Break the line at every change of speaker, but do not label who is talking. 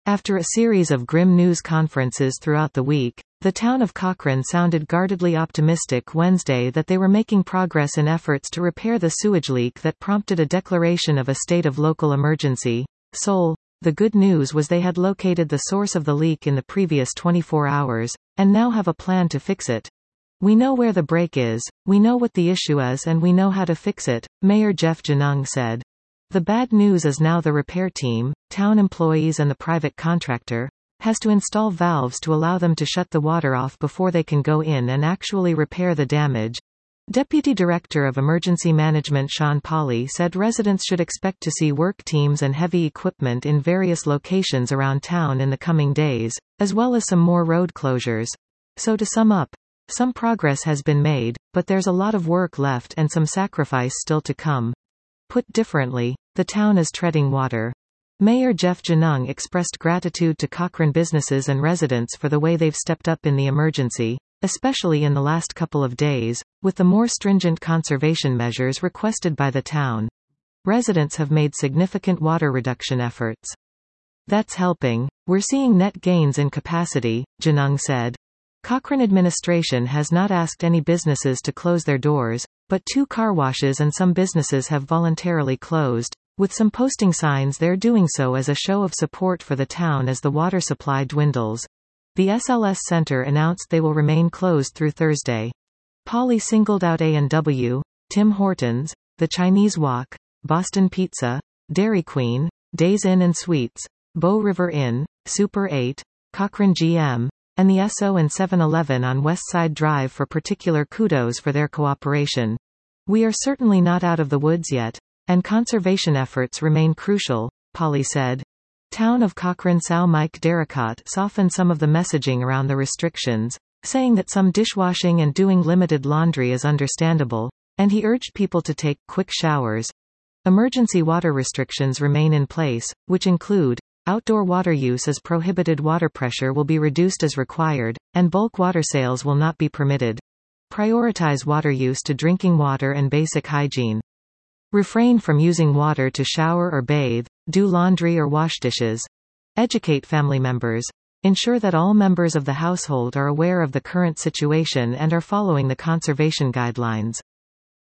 After a series of grim news conferences throughout the week, the town of Cochrane sounded guardedly optimistic Wednesday that they were making progress in efforts to repair the sewage leak that prompted a declaration of a state of local emergency. Seoul. The good news was they had located the source of the leak in the previous 24 hours, and now have a plan to fix it. We know where the break is, we know what the issue is, and we know how to fix it, Mayor Jeff Janung said. The bad news is now the repair team, town employees and the private contractor, has to install valves to allow them to shut the water off before they can go in and actually repair the damage. Deputy Director of Emergency Management Sean Polly said residents should expect to see work teams and heavy equipment in various locations around town in the coming days, as well as some more road closures. So to sum up, some progress has been made, but there's a lot of work left and some sacrifice still to come. Put differently, the town is treading water. Mayor Jeff Janung expressed gratitude to Cochrane businesses and residents for the way they've stepped up in the emergency, especially in the last couple of days, with the more stringent conservation measures requested by the town. Residents have made significant water reduction efforts. That's helping. We're seeing net gains in capacity, Janung said. Cochrane administration has not asked any businesses to close their doors, but 2 car washes and some businesses have voluntarily closed, with some posting signs they're doing so as a show of support for the town as the water supply dwindles. The SLS Center announced they will remain closed through Thursday. Polly singled out A&W, Tim Hortons, the Chinese Wok, Boston Pizza, Dairy Queen, Days Inn and Suites, Bow River Inn, Super 8, Cochrane GM, and the Esso and 7-Eleven on West Side Drive for particular kudos for their cooperation. We are certainly not out of the woods yet, and conservation efforts remain crucial, Polly said. Town of Cochrane Sao Mike Darracott softened some of the messaging around the restrictions, saying that some dishwashing and doing limited laundry is understandable, and he urged people to take quick showers. Emergency water restrictions remain in place, which include outdoor water use as prohibited, water pressure will be reduced as required, and bulk water sales will not be permitted. Prioritize water use to drinking water and basic hygiene. Refrain from using water to shower or bathe, do laundry or wash dishes. Educate family members. Ensure that all members of the household are aware of the current situation and are following the conservation guidelines.